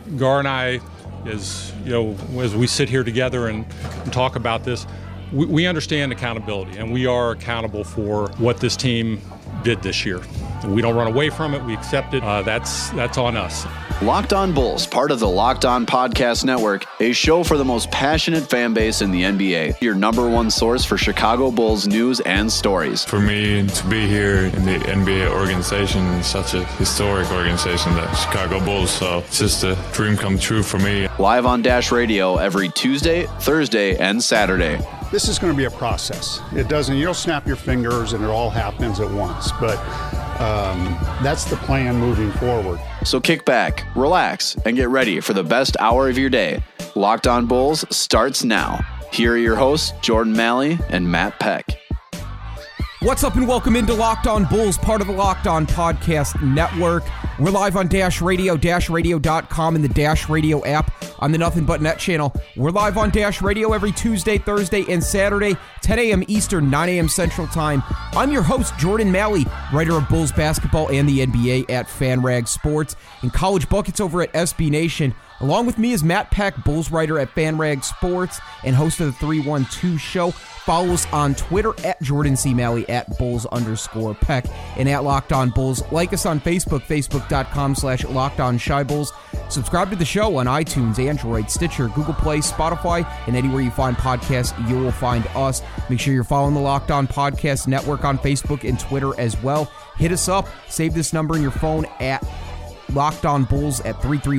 Gar and I, as we sit here together and talk about this, we understand accountability, and we are accountable for what this team did this year. We don't run away from it. We accept it. That's on us. Locked On Bulls, part of the Locked On Podcast Network, a show for the most passionate fan base in the NBA. Your number one source for Chicago Bulls news and stories. For me to be here in the NBA organization, is such a historic organization, the Chicago Bulls, so it's just a dream come true for me. Live on Dash Radio every Tuesday, Thursday, and Saturday. This is going to be a process. You don't snap your fingers and it all happens at once, but that's the plan moving forward. So kick back, relax, and get ready for the best hour of your day. Locked On Bulls starts now. Here are your hosts, Jordan Malley and Matt Peck. What's up and welcome into Locked On Bulls, part of the Locked On Podcast Network. We're live on Dash Radio, dashradio.com, and the Dash Radio app on the Nothing But Net channel. We're live on Dash Radio every Tuesday, Thursday, and Saturday, 10 a.m. Eastern, 9 a.m. Central Time. I'm your host, Jordan Malley, writer of Bulls basketball and the NBA at FanRag Sports and College Buckets over at SB Nation. Along with me is Matt Peck, Bulls writer at FanRag Sports and host of the 312 show. Follow us on Twitter at Jordan C. Malley, at Bulls_Peck, and at Locked On Bulls. Like us on Facebook, facebook.com/LockedOnShyBulls. Subscribe to the show on iTunes, Android, Stitcher, Google Play, Spotify, and anywhere you find podcasts, you will find us. Make sure you're following the Locked On Podcast Network on Facebook and Twitter as well. Hit us up. Save this number in your phone at Locked On Bulls at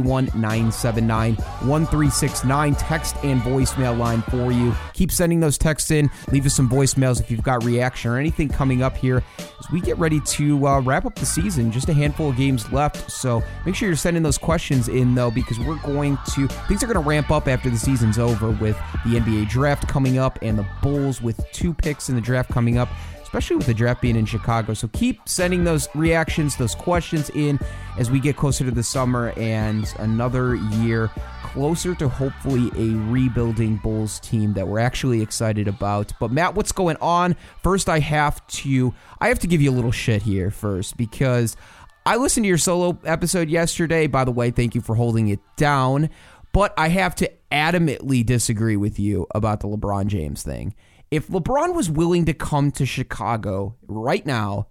331-979-1369. Text and voicemail line for you. Keep sending those texts in. Leave us some voicemails if you've got reaction or anything coming up here as we get ready to wrap up the season. Just a handful of games left, so make sure you're sending those questions in, though, because things are going to ramp up after the season's over with the NBA draft coming up and the Bulls with 2 picks in the draft coming up, especially with the draft being in Chicago. So keep sending those reactions, those questions in as we get closer to the summer and another year closer to hopefully a rebuilding Bulls team that we're actually excited about. But Matt, what's going on? First, I have to give you a little shit here first, because I listened to your solo episode yesterday. By the way, thank you for holding it down. But I have to adamantly disagree with you about the LeBron James thing. If LeBron was willing to come to Chicago right now,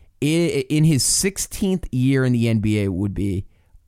in his 16th year in the NBA would be,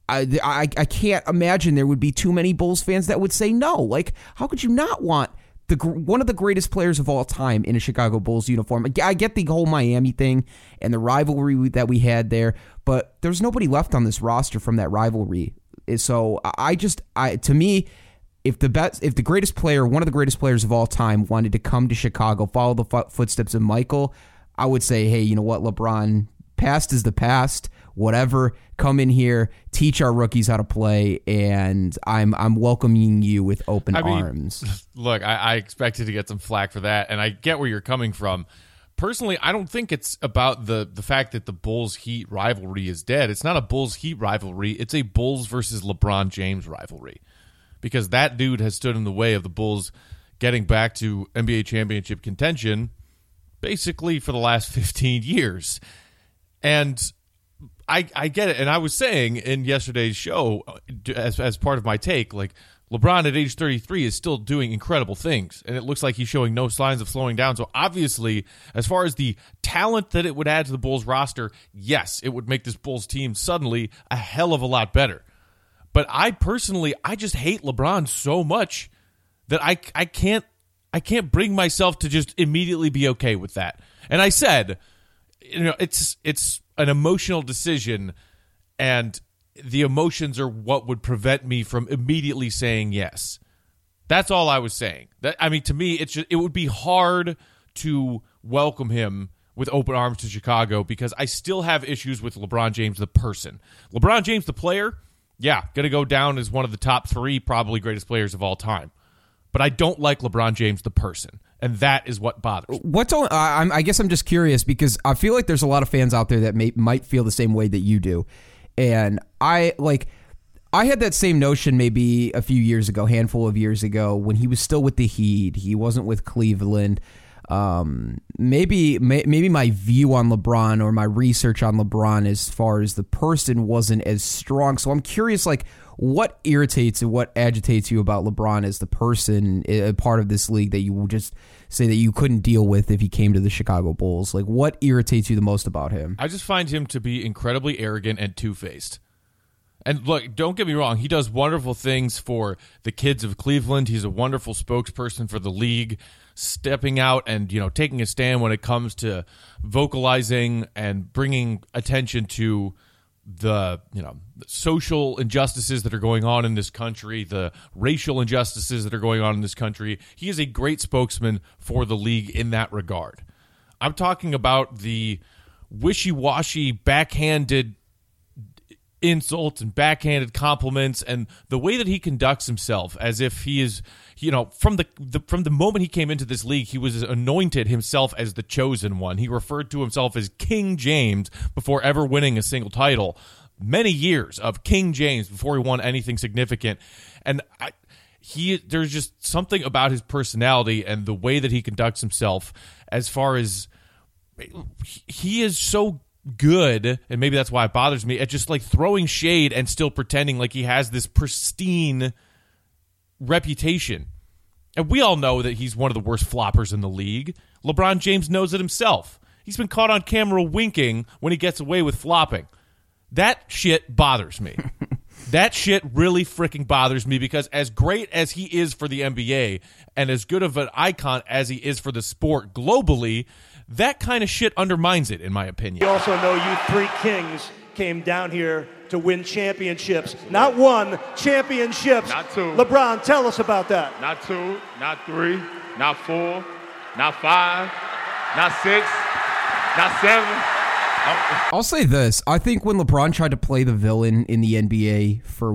I can't imagine there would be too many Bulls fans that would say no. Like, how could you not want one of the greatest players of all time in a Chicago Bulls uniform? I get the whole Miami thing and the rivalry that we had there, but there's nobody left on this roster from that rivalry. So to me, if the greatest player, one of the greatest players of all time, wanted to come to Chicago, follow the footsteps of Michael, I would say, hey, you know what, LeBron, past is the past. Whatever, come in here, teach our rookies how to play, and I'm welcoming you with open arms. Look, I expected to get some flack for that, and I get where you're coming from. Personally, I don't think it's about the fact that the Bulls-Heat rivalry is dead. It's not a Bulls-Heat rivalry. It's a Bulls versus LeBron James rivalry, because that dude has stood in the way of the Bulls getting back to NBA championship contention basically for the last 15 years. And I get it. And I was saying in yesterday's show, as part of my take, like, LeBron at age 33 is still doing incredible things, and it looks like he's showing no signs of slowing down. So obviously, as far as the talent that it would add to the Bulls roster, yes, it would make this Bulls team suddenly a hell of a lot better. But I just hate LeBron so much that I can't bring myself to just immediately be okay with that. And I said, it's an emotional decision, and the emotions are what would prevent me from immediately saying yes. That's all I was saying. To me, it would be hard to welcome him with open arms to Chicago, because I still have issues with LeBron James the person. LeBron James the player, yeah, going to go down as one of the top 3 probably greatest players of all time. But I don't like LeBron James the person, and that is what bothers me. I guess I'm just curious, because I feel like there's a lot of fans out there that might feel the same way that you do. And I had that same notion maybe a handful of years ago, when he was still with the Heat. He wasn't with Cleveland. maybe my view on LeBron or my research on LeBron as far as the person wasn't as strong. So I'm curious, like, what irritates and what agitates you about LeBron as the person, a part of this league, that you would just say that you couldn't deal with if he came to the Chicago Bulls? Like, what irritates you the most about him? I just find him to be incredibly arrogant and two-faced. And look, don't get me wrong, he does wonderful things for the kids of Cleveland. He's a wonderful spokesperson for the league, stepping out and, taking a stand when it comes to vocalizing and bringing attention to the, social injustices that are going on in this country, the racial injustices that are going on in this country. He is a great spokesman for the league in that regard. I'm talking about the wishy-washy, backhanded insults and backhanded compliments, and the way that he conducts himself as if he is, from the moment he came into this league, he was anointed himself as the chosen one. He referred to himself as King James before ever winning a single title. Many years of King James before he won anything significant. And there's just something about his personality and the way that he conducts himself, as far as he is so good, and maybe that's why it bothers me, at just like throwing shade and still pretending like he has this pristine reputation. And we all know that he's one of the worst floppers in the league. LeBron James knows it himself. He's been caught on camera winking when he gets away with flopping. That shit bothers me. That shit really freaking bothers me, because as great as he is for the NBA and as good of an icon as he is for the sport globally, that kind of shit undermines it, in my opinion. We also know you three kings came down here to win championships. Not one, championships. Not two. LeBron, tell us about that. Not two, not three, not four, not five, not six, not seven. I'll say this. I think when LeBron tried to play the villain in the NBA for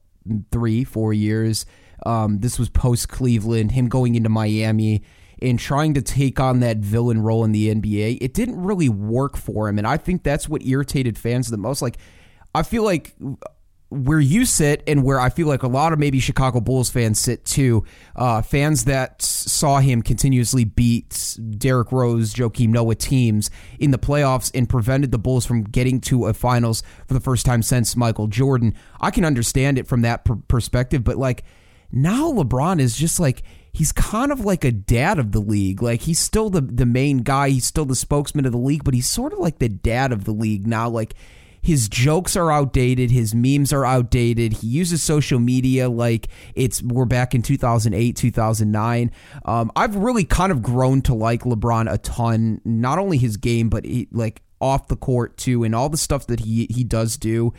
3-4 years, this was post-Cleveland, him going into Miami and trying to take on that villain role in the NBA, it didn't really work for him. And I think that's what irritated fans the most. Like, I feel like where you sit and where I feel like a lot of maybe Chicago Bulls fans sit too, fans that saw him continuously beat Derrick Rose, Joakim Noah teams in the playoffs and prevented the Bulls from getting to a finals for the first time since Michael Jordan. I can understand it from that perspective, but like, now LeBron is just like, he's kind of like a dad of the league. Like, he's still the main guy. He's still the spokesman of the league, but he's sort of like the dad of the league now. Like, his jokes are outdated. His memes are outdated. He uses social media like we're back in 2008, 2009. I've really kind of grown to like LeBron a ton. Not only his game, but like off the court too, and all the stuff that he does do.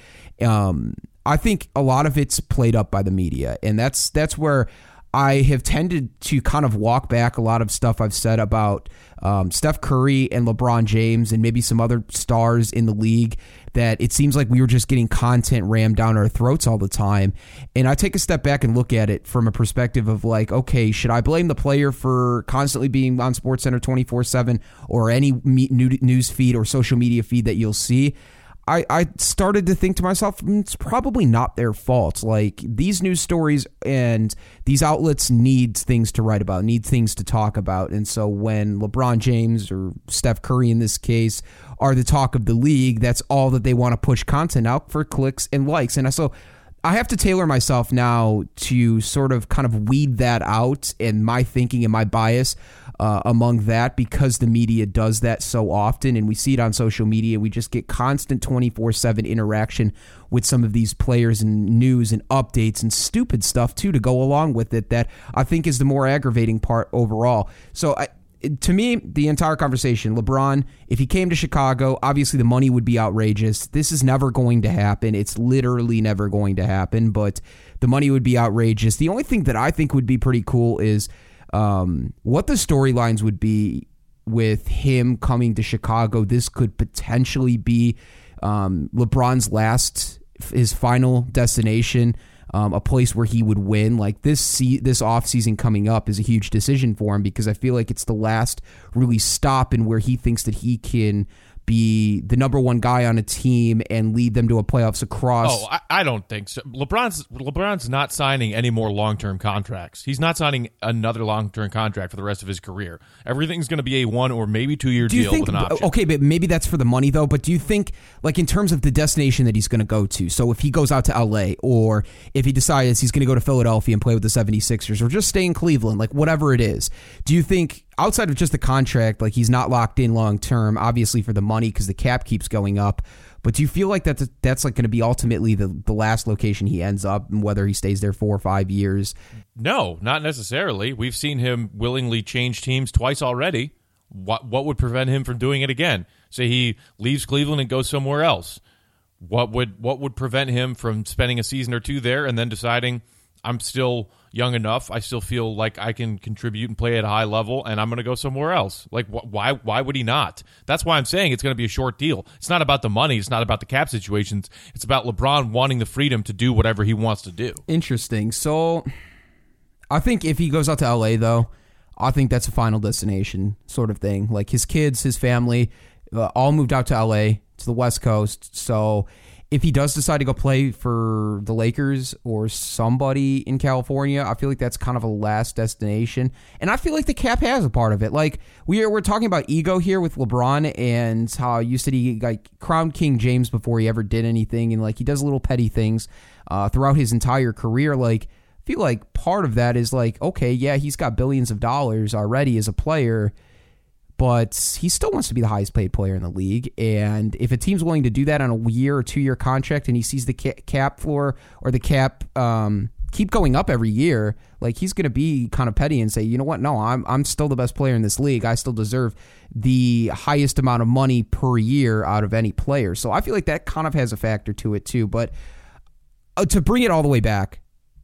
I think a lot of it's played up by the media, and that's where I have tended to kind of walk back a lot of stuff I've said about Steph Curry and LeBron James and maybe some other stars in the league, that it seems like we were just getting content rammed down our throats all the time. And I take a step back and look at it from a perspective of like, okay, should I blame the player for constantly being on SportsCenter 24/7 or any news feed or social media feed that you'll see? I started to think to myself, it's probably not their fault. Like, these news stories and these outlets need things to write about, need things to talk about. And so when LeBron James or Steph Curry in this case are the talk of the league, that's all that they want to push content out for clicks and likes. And so I have to tailor myself now to sort of kind of weed that out and my thinking and my bias among that, because the media does that so often, and we see it on social media. We just get constant 24/7 interaction with some of these players and news and updates and stupid stuff too to go along with it, that I think is the more aggravating part overall. So to me, the entire conversation, LeBron, if he came to Chicago, obviously the money would be outrageous. This is never going to happen. It's literally never going to happen, but the money would be outrageous. The only thing that I think would be pretty cool is what the storylines would be with him coming to Chicago. This could potentially be LeBron's his final destination, a place where he would win. Like, this offseason coming up is a huge decision for him, because I feel like it's the last really stop in where he thinks that he can be the number one guy on a team and lead them to a playoffs across. Oh, I don't think so. LeBron's not signing any more long-term contracts. He's not signing another long-term contract for the rest of his career. Everything's going to be a 1 or maybe 2 year deal with an option. Okay, but maybe that's for the money though. But do you think, like in terms of the destination that he's going to go to, so if he goes out to LA, or if he decides he's going to go to Philadelphia and play with the 76ers, or just stay in Cleveland, like whatever it is, do you think outside of just the contract, like he's not locked in long term, obviously for the money because the cap keeps going up, but do you feel like that's like going to be ultimately the last location he ends up, and whether he stays there 4 or 5 years? No, not necessarily. We've seen him willingly change teams twice already. What would prevent him from doing it again? Say he leaves Cleveland and goes somewhere else. What would prevent him from spending a season or two there and then deciding, I'm still young enough, I still feel like I can contribute and play at a high level, and I'm going to go somewhere else? Like, why would he not? That's why I'm saying it's going to be a short deal. It's not about the money. It's not about the cap situations. It's about LeBron wanting the freedom to do whatever he wants to do. Interesting. So I think if he goes out to LA, though, I think that's a final destination sort of thing. Like his kids, his family, all moved out to LA, to the West Coast. So if he does decide to go play for the Lakers or somebody in California, I feel like that's kind of a last destination. And I feel like the cap has a part of it. Like we're talking about ego here with LeBron and how you said he like crowned King James before he ever did anything, and like he does little petty things throughout his entire career. Like I feel like part of that is like, okay, yeah, he's got billions of dollars already as a player, but he still wants to be the highest paid player in the league. And if a team's willing to do that on a year or 2 year contract, and he sees the cap floor or the cap keep going up every year, like he's going to be kind of petty and say, you know what? No, I'm still the best player in this league. I still deserve the highest amount of money per year out of any player. So I feel like that kind of has a factor to it too. But to bring it all the way back,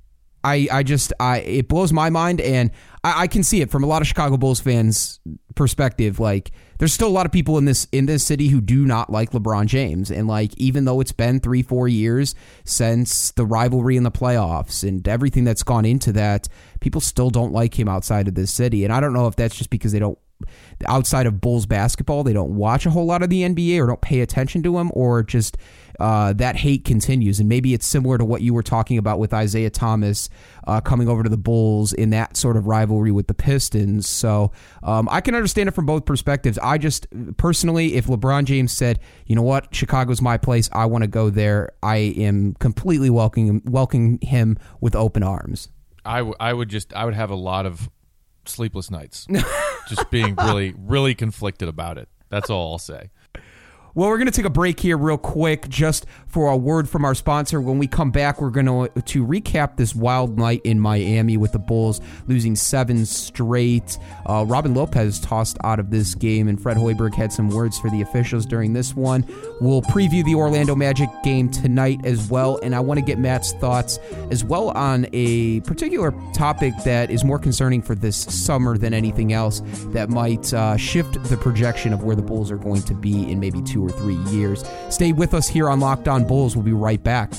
it blows my mind, and I can see it from a lot of Chicago Bulls fans' perspective. Like, there's still a lot of people in this city who do not like LeBron James, and like, even though it's been 3-4 years since the rivalry in the playoffs and everything that's gone into that, people still don't like him outside of this city. And I don't know if that's just because they don't, outside of Bulls basketball, they don't watch a whole lot of the NBA or don't pay attention to him, or just that hate continues. And maybe it's similar to what you were talking about with Isaiah Thomas coming over to the Bulls in that sort of rivalry with the Pistons. So I can understand it from both perspectives. I just personally, if LeBron James said, you know what, Chicago's my place, I want to go there, I am completely welcoming him with open arms. I would have a lot of sleepless nights, just being really, really conflicted about it. That's all I'll say. Well, we're going to take a break here real quick just for a word from our sponsor. When we come back, we're going to recap this wild night in Miami with the Bulls losing 7 straight. Robin Lopez tossed out of this game, and Fred Hoiberg had some words for the officials during this one. We'll preview the Orlando Magic game tonight as well, and I want to get Matt's thoughts as well on a particular topic that is more concerning for this summer than anything else that might shift the projection of where the Bulls are going to be in maybe 2 or 3 years. Stay with us here on Locked On Bulls. We'll be right back.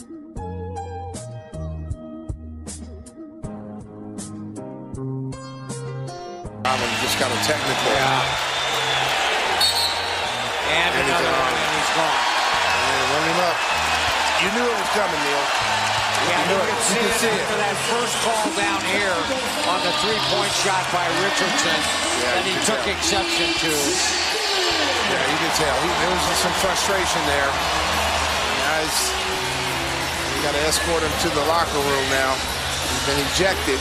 Robin just got a technical. Yeah. And another one, and he's gone. Run him up. You knew it was coming, Neil. Yeah, you can see it for that first call down here on the three-point shot by Richardson that he took exception to. Yeah, you can tell. There was some frustration there. Guys, you got to escort him to the locker room now. He's been ejected.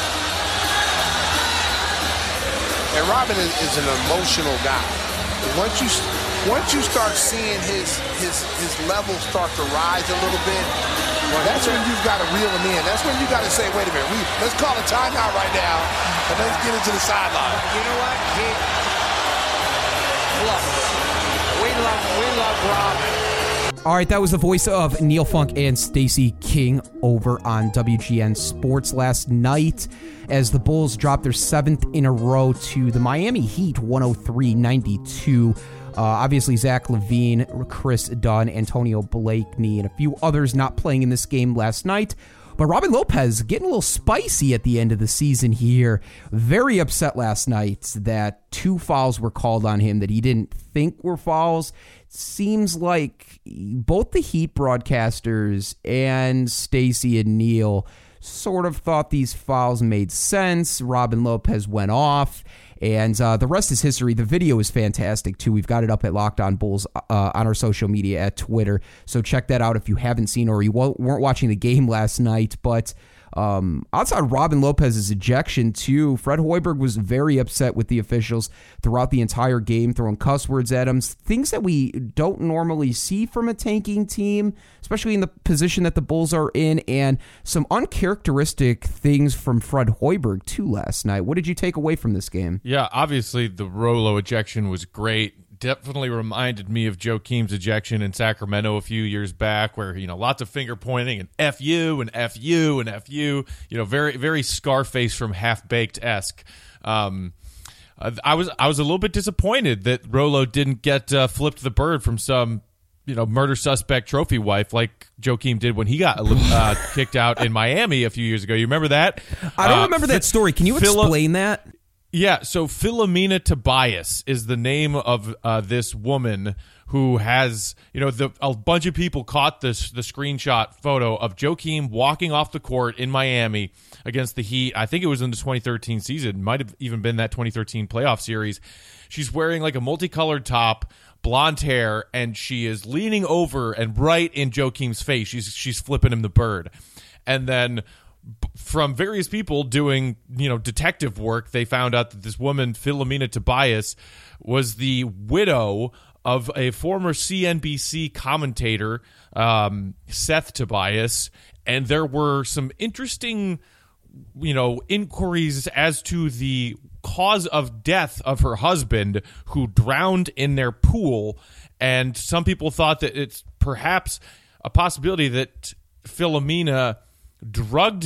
And Robin is an emotional guy. Once you start seeing his level start to rise a little bit, well, that's when you've got to reel him in. That's when you got to say, wait a minute, let's call a timeout right now, and let's get into the sideline. You know what? We love Robin. All right, that was the voice of Neil Funk and Stacey King over on WGN Sports last night as the Bulls dropped their 7th in a row to the Miami Heat, 103-92. Obviously, Zach LaVine, Chris Dunn, Antonio Blakeney, and a few others not playing in this game last night. But Robin Lopez getting a little spicy at the end of the season here. Very upset last night that 2 fouls were called on him that he didn't think were fouls. Seems like both the Heat broadcasters and Stacey and Neil sort of thought these fouls made sense. Robin Lopez went off, and the rest is history. The video is fantastic, too. We've got it up at Locked On Bulls on our social media at Twitter, so check that out if you haven't seen or you weren't watching the game last night. But outside Robin Lopez's ejection, too, Fred Hoiberg was very upset with the officials throughout the entire game, throwing cuss words at him, things that we don't normally see from a tanking team, especially in the position that the Bulls are in, and some uncharacteristic things from Fred Hoiberg, too, last night. What did you take away from this game? Yeah, obviously the Rolo ejection was great. Definitely reminded me of Joakim's ejection in Sacramento a few years back, where lots of finger pointing and F you and F you and F you. Very very Scarface from Half Baked-esque. I was a little bit disappointed that Rolo didn't get flipped the bird from some murder suspect trophy wife like Joakim did when he got kicked out in Miami a few years ago. You remember that? I don't remember that story. Can you explain that? Yeah, so Philomena Tobias is the name of this woman who has, a bunch of people caught the screenshot photo of Joakim walking off the court in Miami against the Heat. I think it was in the 2013 season. Might have even been that 2013 playoff series. She's wearing like a multicolored top, blonde hair, and she is leaning over and right in Joakim's face. She's flipping him the bird. And then from various people doing, detective work, they found out that this woman, Philomena Tobias, was the widow of a former CNBC commentator, Seth Tobias, and there were some interesting, inquiries as to the cause of death of her husband, who drowned in their pool, and some people thought that it's perhaps a possibility that Philomena drugged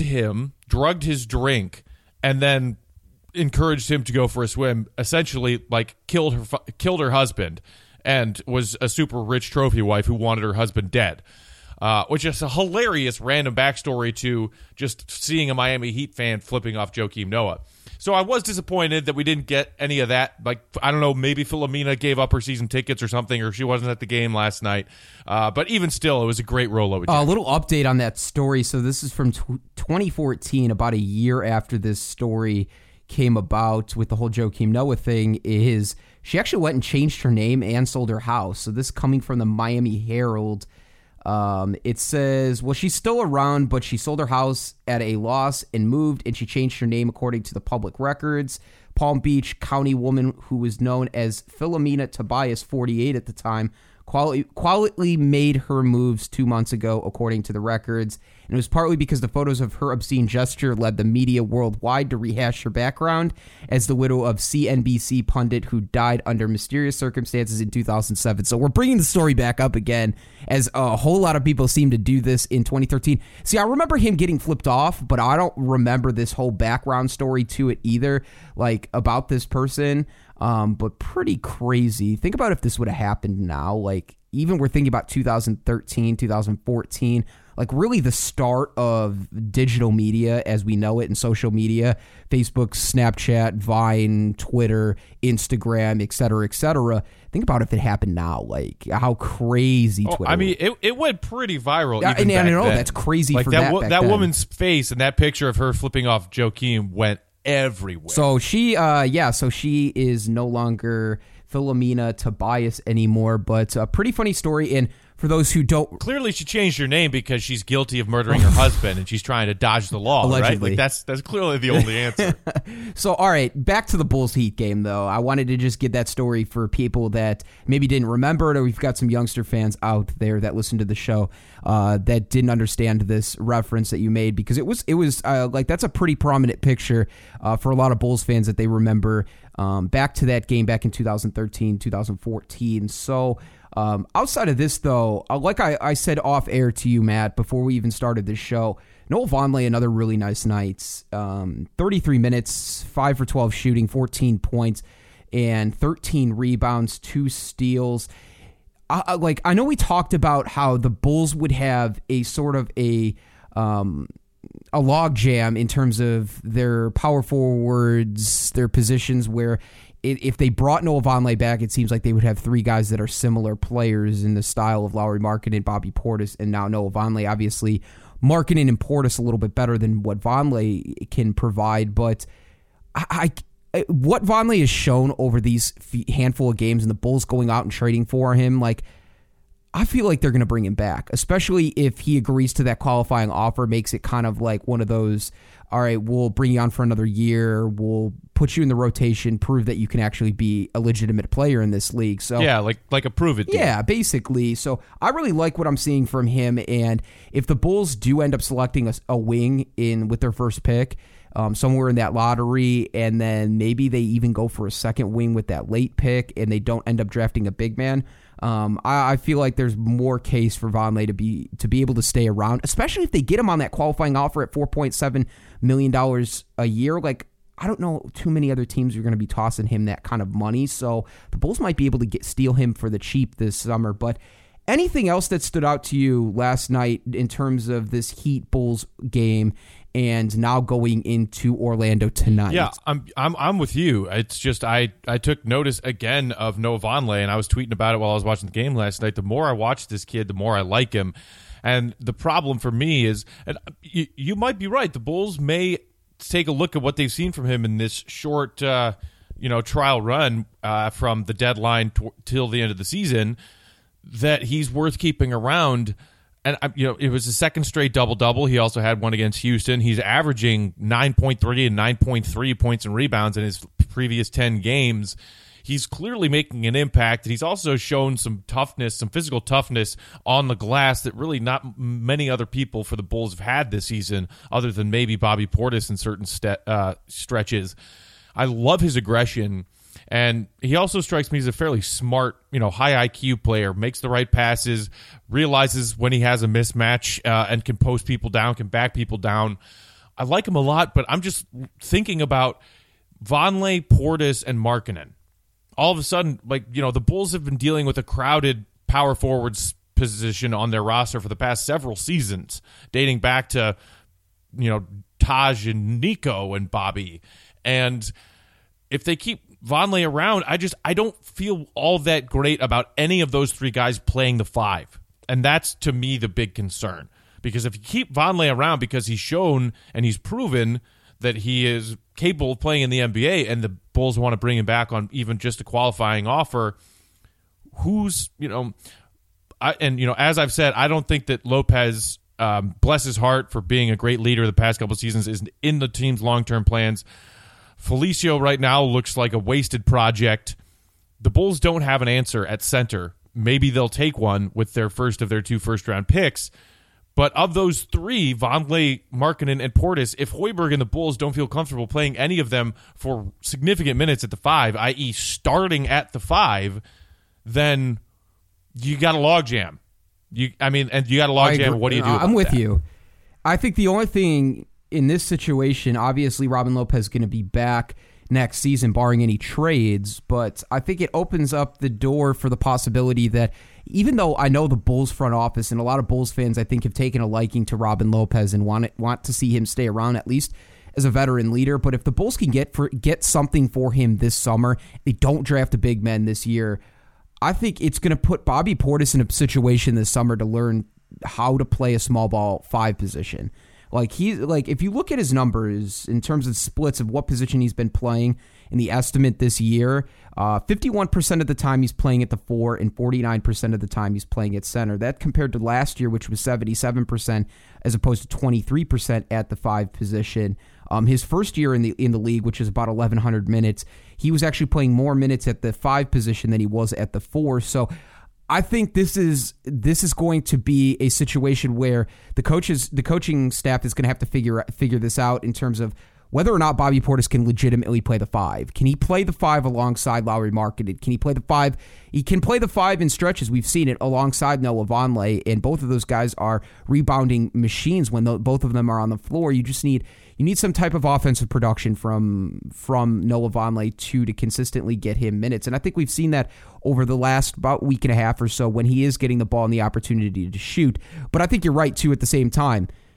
his drink, and then encouraged him to go for a swim, essentially like killed her husband, and was a super rich trophy wife who wanted her husband dead, which is a hilarious random backstory to just seeing a Miami Heat fan flipping off Joakim Noah. So I was disappointed that we didn't get any of that. Like, I don't know, maybe Philomena gave up her season tickets or something, or she wasn't at the game last night. But even still, it was a great Rolo. A little update on that story. So this is from 2014, about a year after this story came about with the whole Joakim Noah thing, is she actually went and changed her name and sold her house. So this coming from the Miami Herald. It says, well, she's still around, but she sold her house at a loss and moved, and she changed her name according to the public records. Palm Beach County woman who was known as Philomena Tobias, 48 at the time, quietly made her moves 2 months ago, according to the records. And it was partly because the photos of her obscene gesture led the media worldwide to rehash her background as the widow of CNBC pundit who died under mysterious circumstances in 2007. So we're bringing the story back up again, as a whole lot of people seem to do this in 2013. See, I remember him getting flipped off, but I don't remember this whole background story to it either, like about this person. But pretty crazy. Think about if this would have happened now. Like, even we're thinking about 2013, 2014, like really the start of digital media as we know it, and social media, Facebook, Snapchat, Vine, Twitter, Instagram, et cetera, et cetera. Think about if it happened now, like how crazy Twitter I mean, it went pretty viral. Yeah, and I know that's crazy like for that then. Woman's face and that picture of her flipping off Joakim went everywhere. So she is no longer Philomena Tobias anymore, but a pretty funny story. And for those who don't... Clearly she changed her name because she's guilty of murdering her husband and she's trying to dodge the law, allegedly. Right? Like that's clearly the only answer. So, all right, back to the Bulls Heat game, though. I wanted to just get that story for people that maybe didn't remember it, or we've got some youngster fans out there that listen to the show that didn't understand this reference that you made, because it was like, that's a pretty prominent picture for a lot of Bulls fans that they remember back to that game back in 2013, 2014. So... outside of this, though, like I said off air to you, Matt, before we even started this show, Noah Vonleh, another really nice night. 33 minutes, 5 for 12 shooting, 14 points, and 13 rebounds, 2 steals. I know we talked about how the Bulls would have a sort of a a logjam in terms of their power forwards, their positions where if they brought Noah Vonleh back, it seems like they would have three guys that are similar players in the style of Lauri Markkanen, Bobby Portis, and now Noah Vonleh. Obviously, Markkanen and Portis a little bit better than what Vonleh can provide, but what Vonleh has shown over these handful of games and the Bulls going out and trading for him, like, I feel like they're going to bring him back, especially if he agrees to that qualifying offer, makes it kind of like one of those, all right, we'll bring you on for another year, we'll put you in the rotation, prove that you can actually be a legitimate player in this league. So yeah, like a prove it deal. Yeah, basically. So I really like what I'm seeing from him, and if the Bulls do end up selecting a wing with their first pick, somewhere in that lottery, and then maybe they even go for a second wing with that late pick, and they don't end up drafting a big man, I feel like there's more case for Vonleh to be able to stay around, especially if they get him on that qualifying offer at $4.7 million a year. Like, I don't know too many other teams are going to be tossing him that kind of money, so the Bulls might be able to steal him for the cheap this summer. But anything else that stood out to you last night in terms of this Heat Bulls game and now going into Orlando tonight? Yeah, I'm with you. It's just I took notice again of Noah Vonleh, and I was tweeting about it while I was watching the game last night. The more I watch this kid, the more I like him. And the problem for me is, and you might be right, the Bulls may take a look at what they've seen from him in this short trial run from the deadline till the end of the season, that he's worth keeping around. And, it was his second straight double-double. He also had one against Houston. He's averaging 9.3 and 9.3 points and rebounds in his previous 10 games. He's clearly making an impact, and he's also shown some toughness, some physical toughness on the glass that really not many other people for the Bulls have had this season, other than maybe Bobby Portis in certain stretches. I love his aggression. And he also strikes me as a fairly smart, high IQ player, makes the right passes, realizes when he has a mismatch and can post people down, can back people down. I like him a lot, but I'm just thinking about Vonleh, Portis, and Markkanen. All of a sudden, the Bulls have been dealing with a crowded power forwards position on their roster for the past several seasons, dating back to, Taj and Nico and Bobby. And if they keep Vonleh around, I don't feel all that great about any of those three guys playing the five. And that's, to me, the big concern. Because if you keep Vonleh around because he's shown and he's proven that he is capable of playing in the NBA, and the Bulls want to bring him back on even just a qualifying offer, as I've said, I don't think that Lopez, bless his heart for being a great leader the past couple of seasons, is in the team's long-term plans. Felicio right now looks like a wasted project. The Bulls don't have an answer at center. Maybe they'll take one with their first of their 2 first-round picks. But of those three, Vonleh, Markkanen, and Portis, if Hoiberg and the Bulls don't feel comfortable playing any of them for significant minutes at the 5, i.e. starting at the 5, then you got a logjam. You got a logjam. What do you do about I'm with that? you. I think the only thing in this situation, obviously Robin Lopez is going to be back next season, barring any trades, but I think it opens up the door for the possibility that, even though I know the Bulls front office and a lot of Bulls fans, I think, have taken a liking to Robin Lopez and want to see him stay around at least as a veteran leader, but if the Bulls can get something for him this summer, they don't draft a big man this year, I think it's going to put Bobby Portis in a situation this summer to learn how to play a small ball 5 position. If you look at his numbers in terms of splits of what position he's been playing in the estimate this year, 51% of the time he's playing at the 4 and 49% of the time he's playing at center. That compared to last year, which was 77% as opposed to 23% at the 5 position. His first year in the league, which is about 1,100 minutes, he was actually playing more minutes at the 5 position than he was at the 4. So I think this is going to be a situation where the coaching staff is going to have to figure this out in terms of whether or not Bobby Portis can legitimately play the 5. Can he play the 5 alongside Lauri Markkanen? Can he play the 5? He can play the 5 in stretches. We've seen it alongside Noah Vonleh, and both of those guys are rebounding machines when both of them are on the floor. You need some type of offensive production from Noah Vonleh to consistently get him minutes. And I think we've seen that over the last about week and a half or so when he is getting the ball and the opportunity to shoot. But I think you're right, too, at the same time.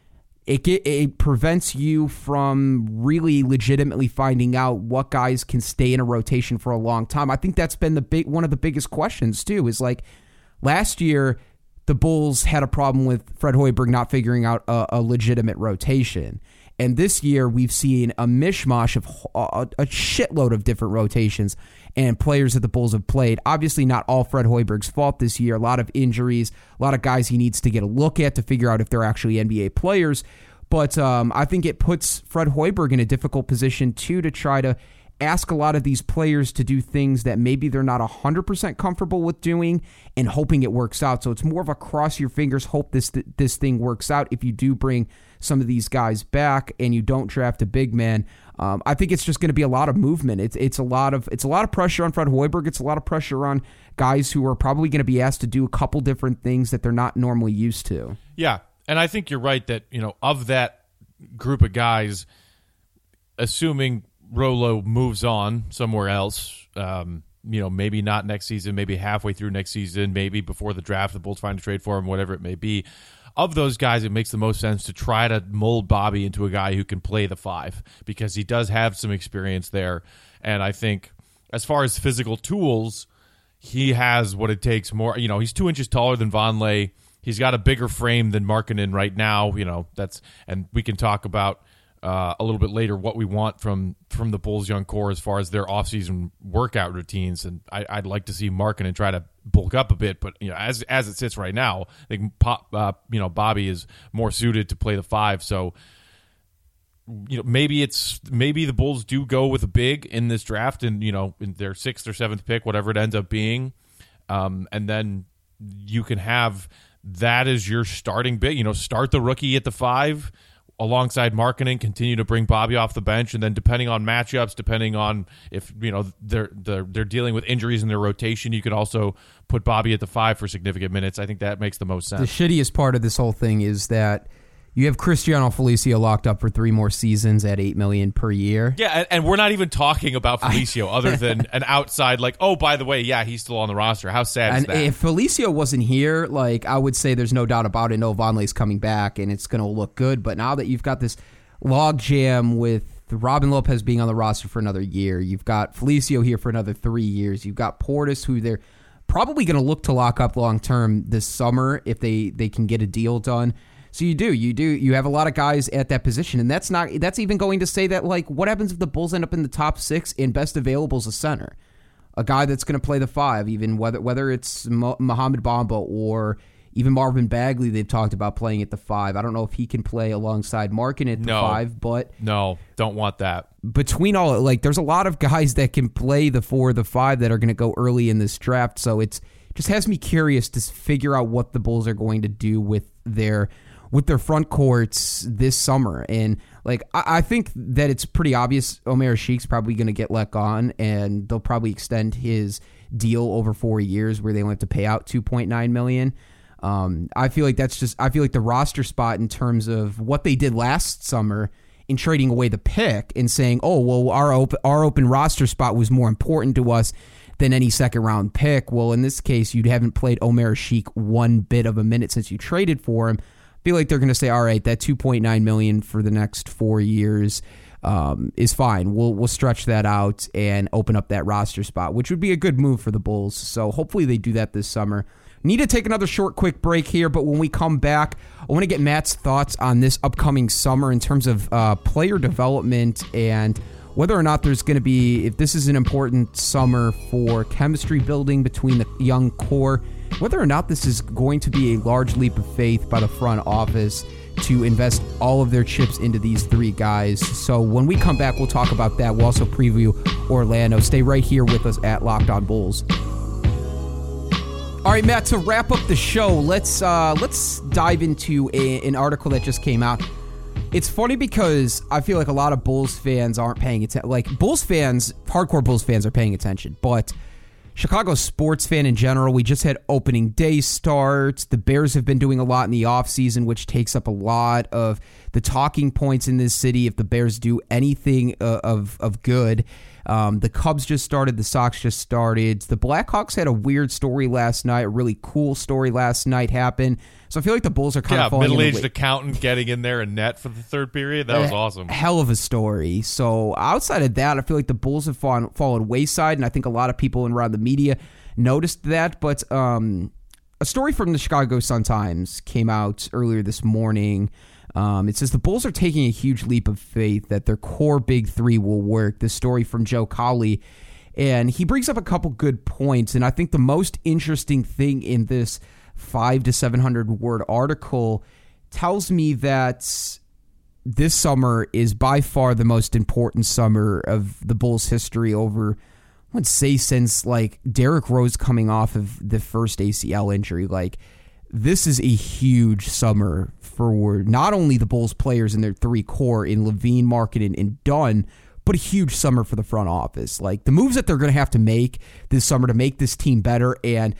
it prevents you from really legitimately finding out what guys can stay in a rotation for a long time. I think that's been one of the biggest questions too, is like last year the Bulls had a problem with Fred Hoiberg not figuring out a legitimate rotation. And this year we've seen a mishmash of a shitload of different rotations and players that the Bulls have played. Obviously not all Fred Hoiberg's fault this year. A lot of injuries, a lot of guys he needs to get a look at to figure out if they're actually NBA players. But I think it puts Fred Hoiberg in a difficult position too, to try to ask a lot of these players to do things that maybe they're not 100% comfortable with doing and hoping it works out. So it's more of a cross your fingers, hope this thing works out if you do bring some of these guys back and you don't draft a big man. I think it's just going to be a lot of movement. It's a lot of pressure on Fred Hoiberg. It's a lot of pressure on guys who are probably going to be asked to do a couple different things that they're not normally used to. Yeah, and I think you're right that, of that group of guys, assuming Rolo moves on somewhere else, maybe not next season, maybe halfway through next season, maybe before the draft, the Bulls find a trade for him, whatever it may be. Of those guys, it makes the most sense to try to mold Bobby into a guy who can play the 5, because he does have some experience there. And I think as far as physical tools, he has what it takes more. He's 2 inches taller than Vonleh. He's got a bigger frame than Markkanen right now. And we can talk about a little bit later what we want from the Bulls young core as far as their offseason workout routines. And I'd like to see Markkanen try to bulk up a bit, but as it sits right now, I think Bobby is more suited to play the 5. So maybe the Bulls do go with a big in this draft, and in their 6th or 7th pick, whatever it ends up being, and then you can have that as your starting big. Start the rookie at the 5 alongside Markkanen, continue to bring Bobby off the bench, and then depending on matchups, depending on if they're dealing with injuries in their rotation, you could also put Bobby at the 5 for significant minutes. I think that makes the most sense. The shittiest part of this whole thing is that you have Cristiano Felicio locked up for 3 more seasons at $8 million per year. Yeah, and we're not even talking about Felicio other than an outside, like, oh, by the way, yeah, he's still on the roster. How sad is that? If Felicio wasn't here, I would say there's no doubt about it. No, Vonleh's coming back, and it's going to look good. But now that you've got this logjam with Robin Lopez being on the roster for another year, you've got Felicio here for another 3 years, you've got Portis, who they're probably going to look to lock up long-term this summer if they can get a deal done. So you have a lot of guys at that position, and that's even going to say that, what happens if the Bulls end up in the top 6 and best available is a center, a guy that's going to play the 5, even whether it's Mohamed Bamba or even Marvin Bagley. They've talked about playing at the 5. I don't know if he can play alongside Markkanen at the 5, but no, don't want that. Between all, there's a lot of guys that can play the 4 or the 5 that are going to go early in this draft. So it just has me curious to figure out what the Bulls are going to do with their front courts this summer. And I think that it's pretty obvious Omer Sheik's probably going to get let on, and they'll probably extend his deal over 4 years where they only have to pay out $2.9 million. I feel like the roster spot in terms of what they did last summer in trading away the pick and saying, oh, well, our open roster spot was more important to us than any second round pick. Well, in this case, you haven't played Omer Sheik one bit of a minute since you traded for him. Feel like they're going to say, all right, that $2.9 million for the next 4 years is fine. We'll stretch that out and open up that roster spot, which would be a good move for the Bulls. So hopefully they do that this summer. Need to take another short, quick break here, but when we come back, I want to get Matt's thoughts on this upcoming summer in terms of player development and whether or not there's going to be, if this is an important summer for chemistry building between the young core, whether or not this is going to be a large leap of faith by the front office to invest all of their chips into these 3 guys. So when we come back, we'll talk about that. We'll also preview Orlando. Stay right here with us at Locked On Bulls. All right, Matt, to wrap up the show, let's dive into an article that just came out. It's funny because I feel like a lot of Bulls fans aren't paying attention. Hardcore Bulls fans are paying attention, but Chicago sports fan in general, we just had opening day starts. The Bears have been doing a lot in the offseason, which takes up a lot of the talking points in this city if the Bears do anything of good. The Cubs just started. The Sox just started. The Blackhawks had a weird story last night. A really cool story last night happened. So I feel like the Bulls are kind of falling middle-aged accountant getting in there and net for the third period. That was awesome. Hell of a story. So outside of that, I feel like the Bulls have fallen wayside, and I think a lot of people around the media noticed that. But a story from the Chicago Sun-Times came out earlier this morning. It says the Bulls are taking a huge leap of faith that their core big three will work. This story from Joe Cowley, and he brings up a couple good points. And I think the most interesting thing in this 500 to 700 word article tells me that this summer is by far the most important summer of the Bulls' history over, I would say, since like Derrick Rose coming off of the first ACL injury. Like, this is a huge summer for not only the Bulls players and their three core in LaVine, Markkanen, and Dunn, but a huge summer for the front office. Like, the moves that they're going to have to make this summer to make this team better, and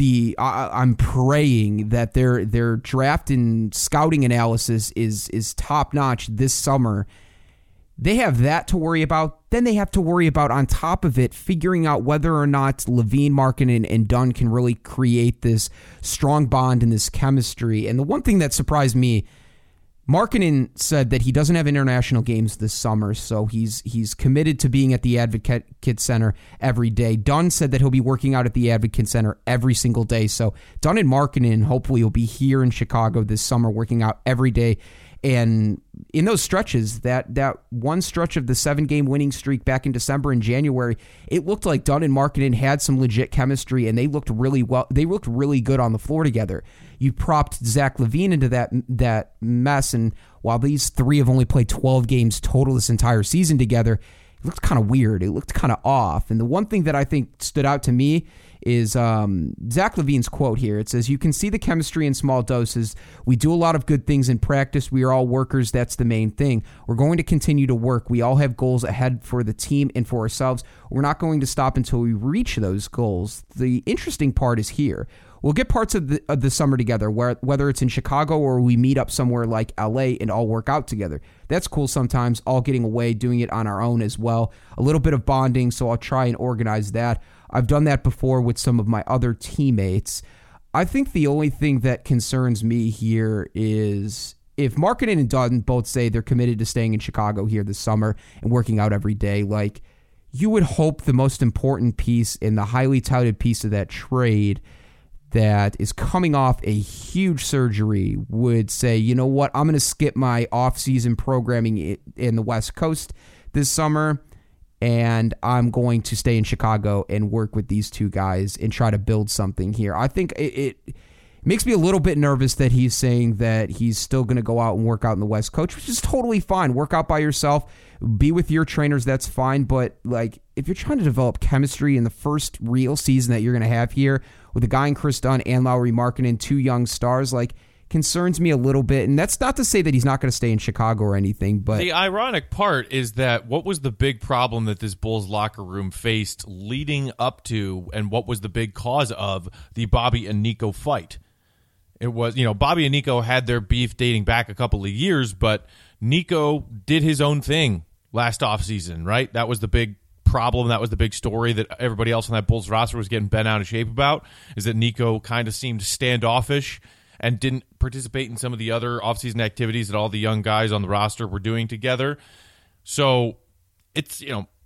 I'm praying that their draft and scouting analysis is top notch this summer. They have that to worry about. Then they have to worry about, on top of it, figuring out whether or not LaVine, Markkanen, and Dunn can really create this strong bond and this chemistry. And the one thing that surprised me, Markkanen said that he doesn't have international games this summer, so he's committed to being at the Advocate Center every day. Dunn said that he'll be working out at the Advocate Center every single day. So Dunn and Markkanen hopefully will be here in Chicago this summer working out every day. And in those stretches, that one stretch of the 7-game winning streak back in December and January, it looked like Dunn and Markkanen had some legit chemistry, and they looked really well. They looked really good on the floor together. You propped Zach LaVine into that mess, and while these three have only played 12 games total this entire season together, it looked kind of weird. It looked kind of off. And the one thing that I think stood out to me is Zach LaVine's quote here. It says, "You can see the chemistry in small doses. We do a lot of good things in practice. We are all workers. That's the main thing. We're going to continue to work. We all have goals ahead for the team and for ourselves. We're not going to stop until we reach those goals." The interesting part is here. We'll get parts of the summer together, whether it's in Chicago or we meet up somewhere like LA and all work out together. That's cool sometimes, all getting away, doing it on our own as well. A little bit of bonding, so I'll try and organize that. I've done that before with some of my other teammates. I think the only thing that concerns me here is if Markkanen and Dunn both say they're committed to staying in Chicago here this summer and working out every day, like, you would hope the most important piece and the highly touted piece of that trade that is coming off a huge surgery would say, you know what, I'm going to skip my off-season programming in the West Coast this summer, and I'm going to stay in Chicago and work with these two guys and try to build something here. I think it makes me a little bit nervous that he's saying that he's still going to go out and work out in the West Coast, which is totally fine. Work out by yourself, be with your trainers, that's fine. But like, if you're trying to develop chemistry in the first real season that you're going to have here with a guy in Chris Dunn and Lauri Markkanen, two young stars, like, concerns me a little bit. And that's not to say that he's not going to stay in Chicago or anything, but the ironic part is that what was the big problem that this Bulls locker room faced leading up to, and what was the big cause of the Bobby and Nico fight? It was, Bobby and Nico had their beef dating back a couple of years, but Nico did his own thing last offseason, right? That was the big problem. That was the big story that everybody else on that Bulls roster was getting bent out of shape about, is that Nico kind of seemed standoffish and didn't participate in some of the other offseason activities that all the young guys on the roster were doing together. So it's,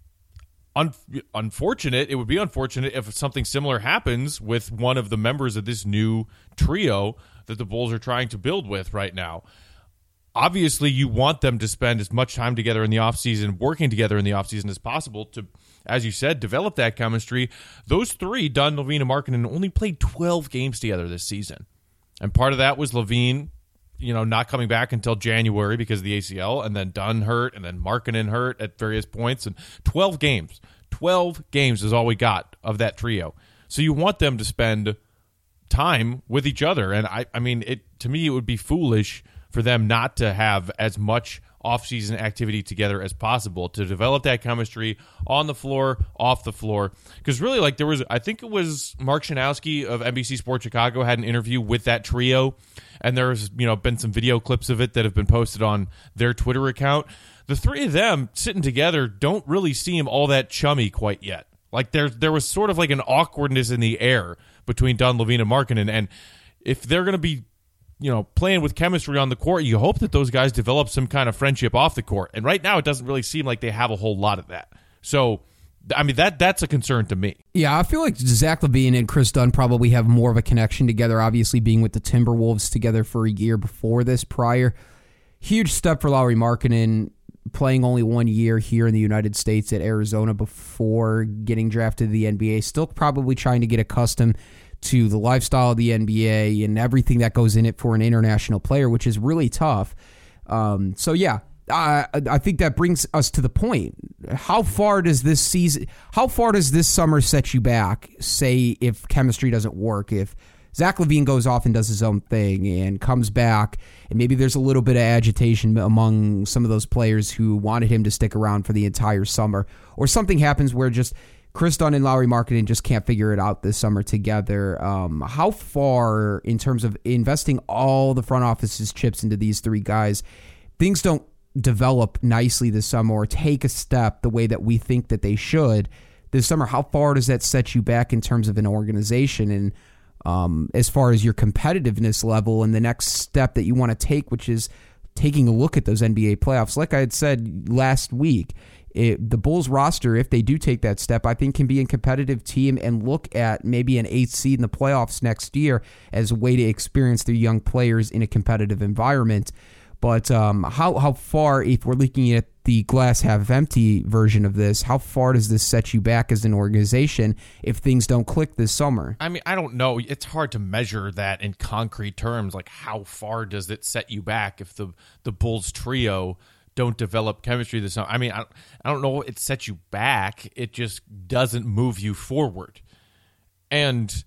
unfortunate. It would be unfortunate if something similar happens with one of the members of this new trio that the Bulls are trying to build with right now. Obviously, you want them to spend as much time together in the offseason, working together in the offseason as possible to, as you said, develop that chemistry. Those three, Dunn, LaVine, and Markkanen, only played 12 games together this season. And part of that was LaVine, not coming back until January because of the ACL, and then Dunn hurt, and then Markkanen hurt at various points. And 12 games. 12 games is all we got of that trio. So you want them to spend time with each other. And I mean, to me, it would be foolish for them not to have as much offseason activity together as possible to develop that chemistry on the floor, off the floor. Because really, like, there was, I think it was Mark Shanowski of NBC Sports Chicago had an interview with that trio, and there's, been some video clips of it that have been posted on their Twitter account. The three of them sitting together don't really seem all that chummy quite yet. Like, there was sort of like an awkwardness in the air between Dunn, LaVine, and Markkanen, and if they're going to be playing with chemistry on the court, you hope that those guys develop some kind of friendship off the court. And right now, it doesn't really seem like they have a whole lot of that. So, I mean, that's a concern to me. Yeah, I feel like Zach LaVine and Chris Dunn probably have more of a connection together, obviously being with the Timberwolves together for a year before this prior. Huge step for Lauri Markkanen, playing only 1 year here in the United States at Arizona before getting drafted to the NBA. Still probably trying to get accustomed to the lifestyle of the NBA and everything that goes in it for an international player, which is really tough. I think that brings us to the point. How far does this summer set you back, say, if chemistry doesn't work, if Zach LaVine goes off and does his own thing and comes back, and maybe there's a little bit of agitation among some of those players who wanted him to stick around for the entire summer, or something happens where just Chris Dunn and Lauri Markkanen just can't figure it out this summer together. How far, in terms of investing all the front office's chips into these three guys, things don't develop nicely this summer or take a step the way that we think that they should this summer? How far does that set you back in terms of an organization and as far as your competitiveness level and the next step that you want to take, which is taking a look at those NBA playoffs? Like I had said last week, the Bulls roster, if they do take that step, I think can be a competitive team and look at maybe an 8th seed in the playoffs next year as a way to experience their young players in a competitive environment. But how far, if we're looking at the glass half empty version of this, how far does this set you back as an organization if things don't click this summer? I mean, I don't know. It's hard to measure that in concrete terms. Like, how far does it set you back if the Bulls trio don't develop chemistry this summer? I mean, I don't know. It sets you back. It just doesn't move you forward. And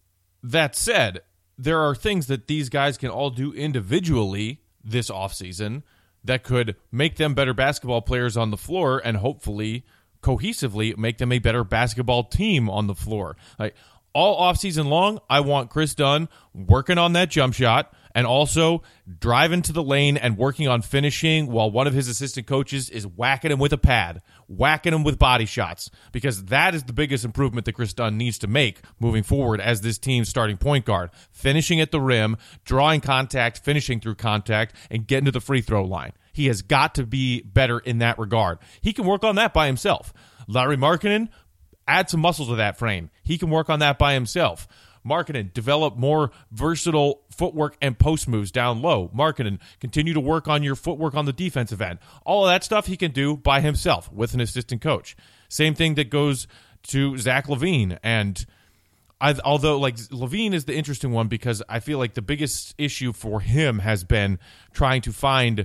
that said, there are things that these guys can all do individually this offseason that could make them better basketball players on the floor and hopefully cohesively make them a better basketball team on the floor. Like, all offseason long, I want Chris Dunn working on that jump shot and also driving to the lane and working on finishing while one of his assistant coaches is whacking him with a pad, whacking him with body shots, because that is the biggest improvement that Chris Dunn needs to make moving forward as this team's starting point guard. Finishing at the rim, drawing contact, finishing through contact, and getting to the free throw line. He has got to be better in that regard. He can work on that by himself. Lauri Markkanen, add some muscle to that frame. He can work on that by himself. Markkanen, develop more versatile footwork and post moves down low. Markkanen, continue to work on your footwork on the defensive end. All of that stuff he can do by himself with an assistant coach. Same thing that goes to Zach LaVine. And although LaVine is the interesting one because I feel like the biggest issue for him has been trying to find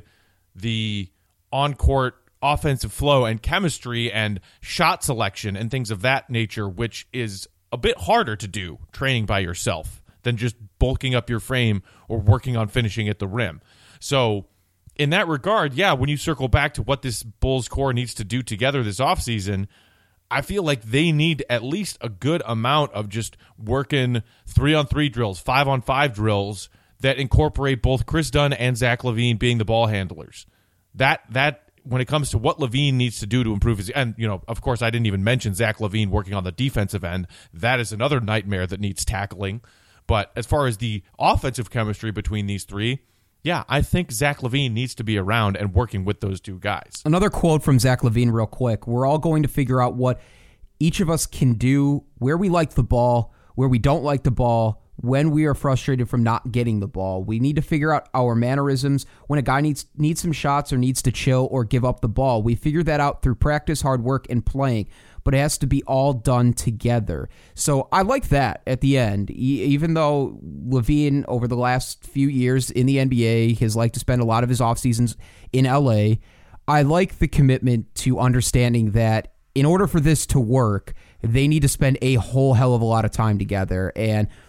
the on-court offensive flow and chemistry and shot selection and things of that nature, which is a bit harder to do training by yourself than just bulking up your frame or working on finishing at the rim. So in that regard, yeah, when you circle back to what this Bulls core needs to do together this offseason, I feel like they need at least a good amount of just working 3-on-3 drills, 5-on-5 drills that incorporate both Chris Dunn and Zach LaVine being the ball handlers. That when it comes to what LaVine needs to do to improve his, and of course I didn't even mention Zach LaVine working on the defensive end. That is another nightmare that needs tackling. But as far as the offensive chemistry between these three, yeah, I think Zach LaVine needs to be around and working with those two guys. Another quote from Zach LaVine real quick. We're all going to figure out what each of us can do, where we like the ball, where we don't like the ball, when we are frustrated from not getting the ball. We need to figure out our mannerisms when a guy needs some shots or needs to chill or give up the ball. We figure that out through practice, hard work, and playing, but it has to be all done together. So I like that at the end. Even though LaVine, over the last few years in the NBA, has liked to spend a lot of his off seasons in LA, I like the commitment to understanding that in order for this to work, they need to spend a whole hell of a lot of time together. And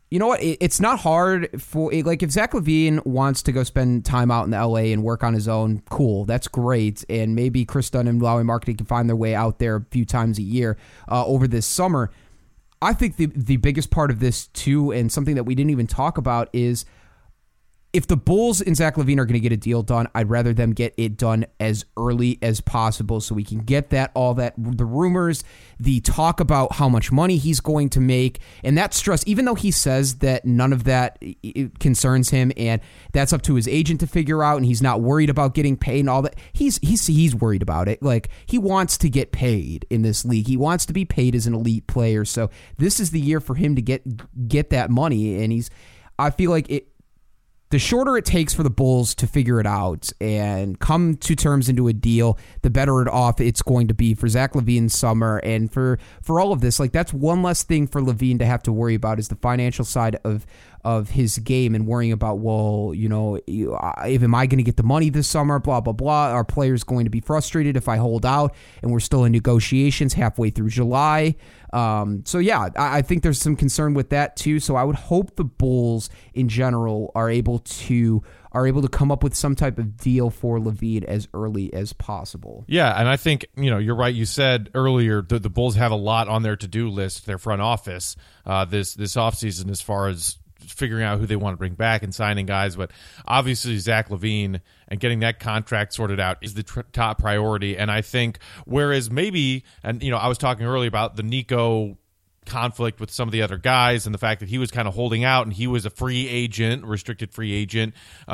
You know what? It's not hard for, like, if Zach LaVine wants to go spend time out in LA and work on his own, cool. That's great. And maybe Chris Dunn and Lowry Marketing can find their way out there a few times a year over this summer. I think the biggest part of this, too, and something that we didn't even talk about, is if the Bulls and Zach LaVine are going to get a deal done, I'd rather them get it done as early as possible so we can get the rumors, the talk about how much money he's going to make, and that stress, even though he says that none of that concerns him and that's up to his agent to figure out and he's not worried about getting paid and all that, he's worried about it. Like, he wants to get paid in this league. He wants to be paid as an elite player. So this is the year for him to get that money, and I feel like the shorter it takes for the Bulls to figure it out and come to terms into a deal, the better off it's going to be for Zach LaVine's summer and for all of this. Like, that's one less thing for LaVine to have to worry about, is the financial side of his game and worrying about, well, am I going to get the money this summer, blah, blah, blah. Are players going to be frustrated if I hold out and we're still in negotiations halfway through July? I think there's some concern with that too. So I would hope the Bulls in general are able to come up with some type of deal for LaVine as early as possible. Yeah, and I think, you're right. You said earlier the Bulls have a lot on their to-do list, their front office, this offseason, as far as figuring out who they want to bring back and signing guys. But obviously Zach LaVine and getting that contract sorted out is the top priority. And I think, whereas maybe, and I was talking earlier about the Nico conflict with some of the other guys and the fact that he was kind of holding out and he was a free agent, restricted free agent,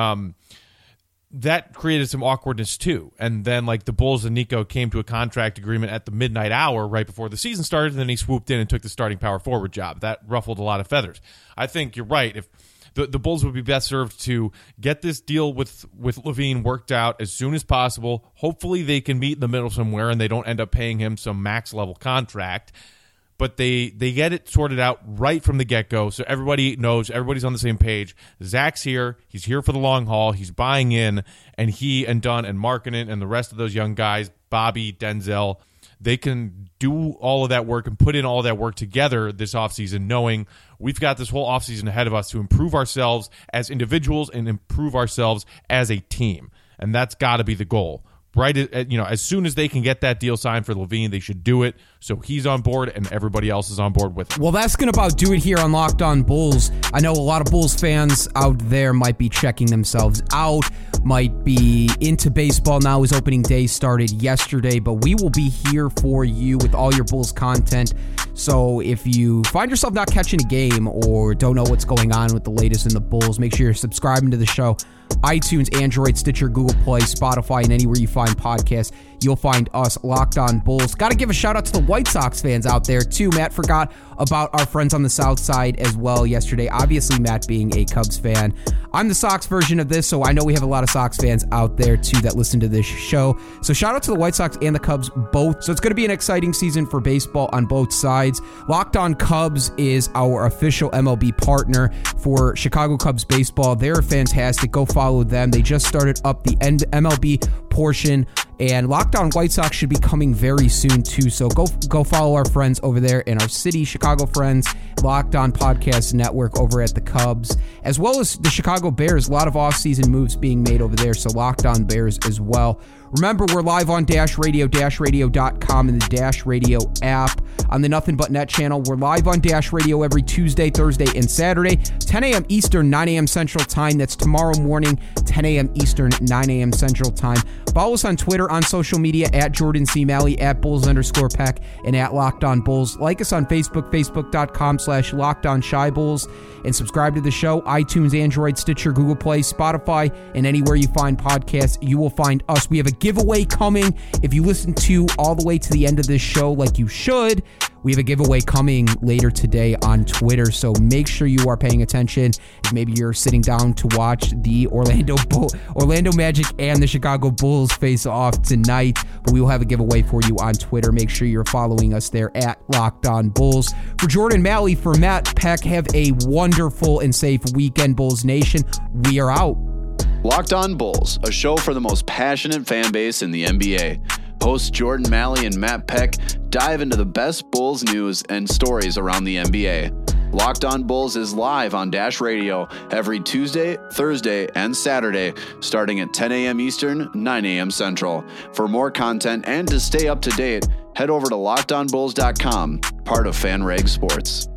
that created some awkwardness too. And then, like, the Bulls and Nico came to a contract agreement at the midnight hour right before the season started, and then he swooped in and took the starting power forward job. That ruffled a lot of feathers. I think you're right. If the Bulls would be best served to get this deal with LaVine worked out as soon as possible. Hopefully they can meet in the middle somewhere and they don't end up paying him some max level contract. But they get it sorted out right from the get-go, so everybody knows, everybody's on the same page. Zach's here. He's here for the long haul. He's buying in, and he and Dunn and Markkanen and the rest of those young guys, Bobby, Denzel, they can do all of that work and put in all of that work together this offseason, knowing we've got this whole offseason ahead of us to improve ourselves as individuals and improve ourselves as a team. And that's got to be the goal. Right, as soon as they can get that deal signed for LaVine, they should do it. So he's on board, and everybody else is on board with it. Well, that's going to about do it here on Locked On Bulls. I know a lot of Bulls fans out there might be checking themselves out, might be into baseball now as opening day started yesterday, but we will be here for you with all your Bulls content. So if you find yourself not catching a game or don't know what's going on with the latest in the Bulls, make sure you're subscribing to the show. iTunes, Android, Stitcher, Google Play, Spotify, and anywhere you find podcasts, you'll find us, Locked On Bulls. Got to give a shout out to the White Sox fans out there too. Matt forgot about our friends on the South Side as well yesterday. Obviously, Matt being a Cubs fan. I'm the Sox version of this, so I know we have a lot of Sox fans out there too that listen to this show. So shout out to the White Sox and the Cubs both. So it's going to be an exciting season for baseball on both sides. Locked On Cubs is our official MLB partner for Chicago Cubs baseball. They're fantastic. Go follow them. They just started up the MLB portion, and Locked On White Sox should be coming very soon too. So go follow our friends over there in our city, Chicago friends, Locked On Podcast Network over at the Cubs, as well as the Chicago Bears. A lot of offseason moves being made over there, so Locked On Bears as well. Remember, we're live on Dash Radio, dashradio.com, and the Dash Radio app. On the Nothing But Net channel, we're live on Dash Radio every Tuesday, Thursday, and Saturday, 10 a.m. Eastern, 9 a.m. Central Time. That's tomorrow morning, 10 a.m. Eastern, 9 a.m. Central Time. Follow us on Twitter, on social media, at Jordan C. Malley, at Bulls_Peck, and at Locked On Bulls. Like us on Facebook, facebook.com/LockedOnShyBulls, and subscribe to the show, iTunes, Android, Stitcher, Google Play, Spotify, and anywhere you find podcasts, you will find us. We have a giveaway coming. If you listen to all the way to the end of this show like you should, we have a giveaway coming later today on Twitter, so make sure you are paying attention. If maybe you're sitting down to watch the Orlando Magic and the Chicago Bulls face off tonight, but we will have a giveaway for you on Twitter. Make sure you're following us there at Locked On Bulls. For Jordan Malley, for Matt Peck, have a wonderful and safe weekend, Bulls Nation. We are out. Locked On Bulls, a show for the most passionate fan base in the NBA. Hosts Jordan Malley and Matt Peck dive into the best Bulls news and stories around the NBA. Locked On Bulls is live on Dash Radio every Tuesday, Thursday, and Saturday, starting at 10 a.m. Eastern, 9 a.m. Central. For more content and to stay up to date, head over to LockedOnBulls.com, part of FanRag Sports.